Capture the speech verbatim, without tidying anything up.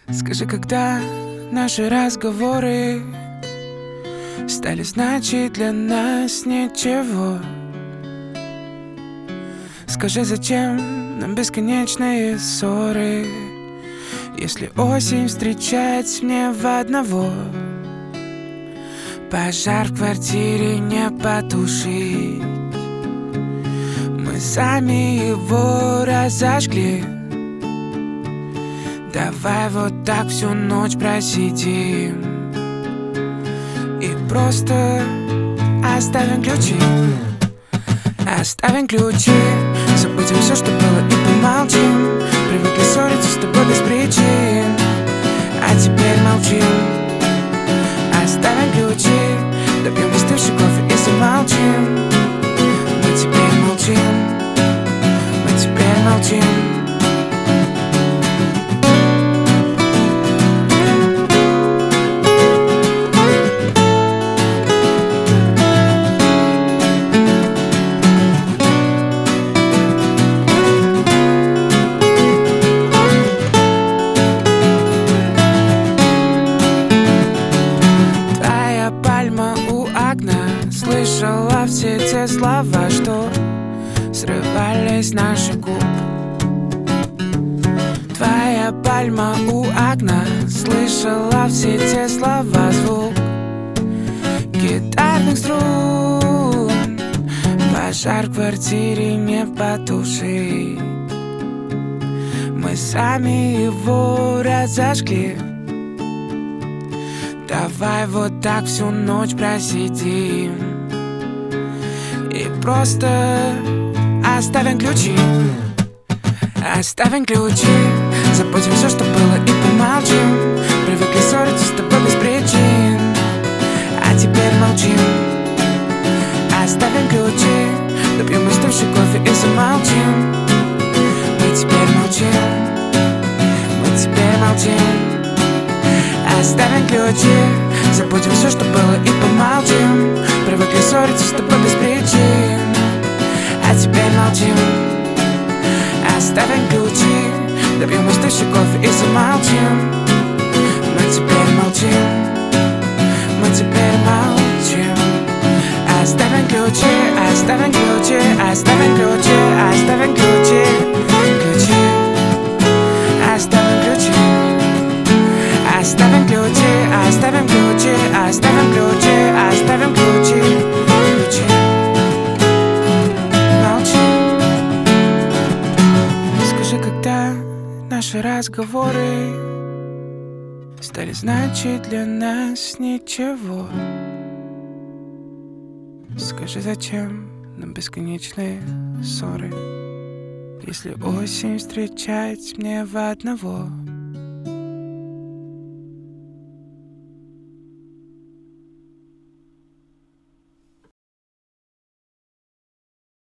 Скажи, когда наши разговоры стали значить для нас ничего? Скажи, зачем нам бесконечные ссоры, если осень встречать мне в одного? Пожар в квартире не потушить, мы сами его разожгли. Давай вот так всю ночь просидим и просто оставим ключи. Оставим ключи, забудем все, что было, и помолчим. Привыкли ссориться с тобой без причин, а теперь молчим. Оставим ключи, допьем остывший кофе и замолчим. Мы теперь молчим, мы теперь молчим. Слышала все те слова, что срывались с наших губ. Твоя пальма у окна. Слышала все те слова, звук гитарных струн. Пожар в квартире не потушить, мы сами его разожгли. Давай вот так всю ночь просидим и просто оставим ключи. Оставим ключи, забудем все, что было, и помолчим. Привыкли ссориться с тобой без причин, а теперь молчим. Оставим ключи, допьем остывший кофе и замолчим. Мы теперь молчим, мы теперь молчим. Оставим ключи, забудем все, что было, и помолчим. Привыкли ссориться с тобой без причин, а теперь молчим. Оставим ключи, допьем остывший кофе и замолчим. Мы теперь молчим, мы теперь молчим. Оставим ключи, оставим ключи, оставим ключи, оставим ключи, ключи. Оставим ключи, оставим ключи, оставим ключи, оставим ключи, оставим ключи, ключи. Молчи. Скажи, когда наши разговоры стали значить для нас ничего? Скажи, зачем нам бесконечные ссоры, если осень встречать мне в одного?